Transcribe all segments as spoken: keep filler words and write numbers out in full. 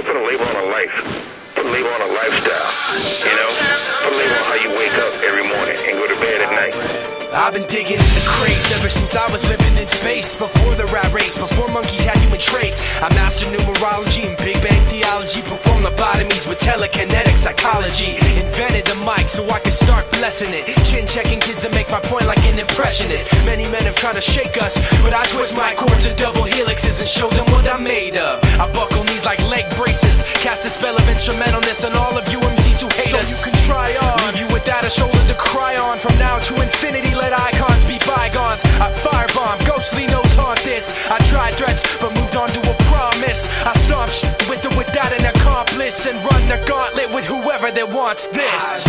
put a label on a life. Put a label on a lifestyle. You know? Put a label on how you wake up every morning and go to bed at night. I've been digging in the crates ever since I was living in space. Before the rat race, before monkeys had human traits. I mastered numerology and Big Bang theology. Performed lobotomies with telekinetic psychology. Invented the mic so I could start blessing it. Chin checking kids to make my point like an impressionist. Many men have tried to shake us, but I twist my chords to double helixes and show them what I'm made of. I buckle knees like leg braces. Cast a spell of instrumentalness on all of you M Cs who hate so us. So you can try on. Leave you without a shoulder to cry on. From now to infinity, let icons be bygones. I firebomb, ghostly notes haunt this. I tried threats, but moved on to a promise. I stomp shit with or without an accomplice, and run the gauntlet with whoever that wants this.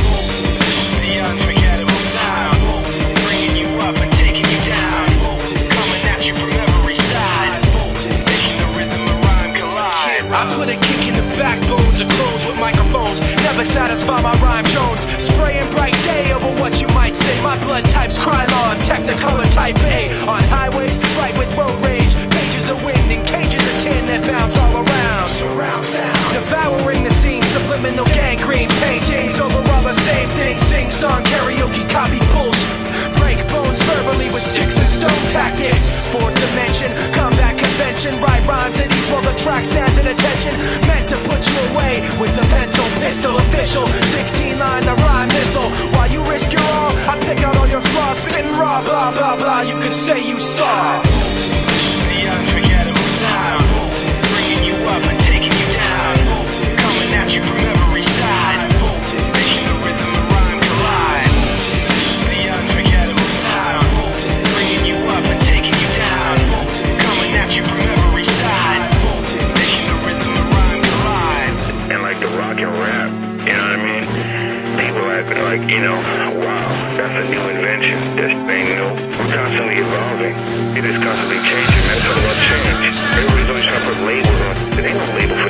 The unforgettable sound, bringing you up and taking you down, coming at you from every side, making the rhythm and rhyme collide. I put a kick in the backbones of clones with microphones. Never satisfy my rhyme Jones. Spraying bright day over what you might say. My blood type's Krylon, Technicolor type A. On highways, right with road rage. Pages of wind and cages of tin that bounce all around. Surround sound, devouring the scene. Subliminal gangrene paintings over all the same things. Sing song, karaoke, copy bullshit. Break bones verbally with sticks and stone tactics. Fourth dimension, combat convention. Write rhymes in these while the track stands at attention. Meant to put you away with the pencil pistol official. sixteen line the rhyme missile. While you risk your all, I pick out all your flaws. Spitting raw, blah blah blah. You could say you saw the unforgettable sound, bringing you up and taking you down, coming at you from every side, making the rhythm and rhyme collide. The unforgettable sound, bringing you up and taking you down, coming at you from every side, making the rhythm and rhyme collide. And like the rock and rap, you know what I mean? People acting like, you know, wow, that's a new invention. This thing new. We're constantly evolving. It is constantly changing. That's all about change. Everybody's always trying to put labels on it. There ain't no label for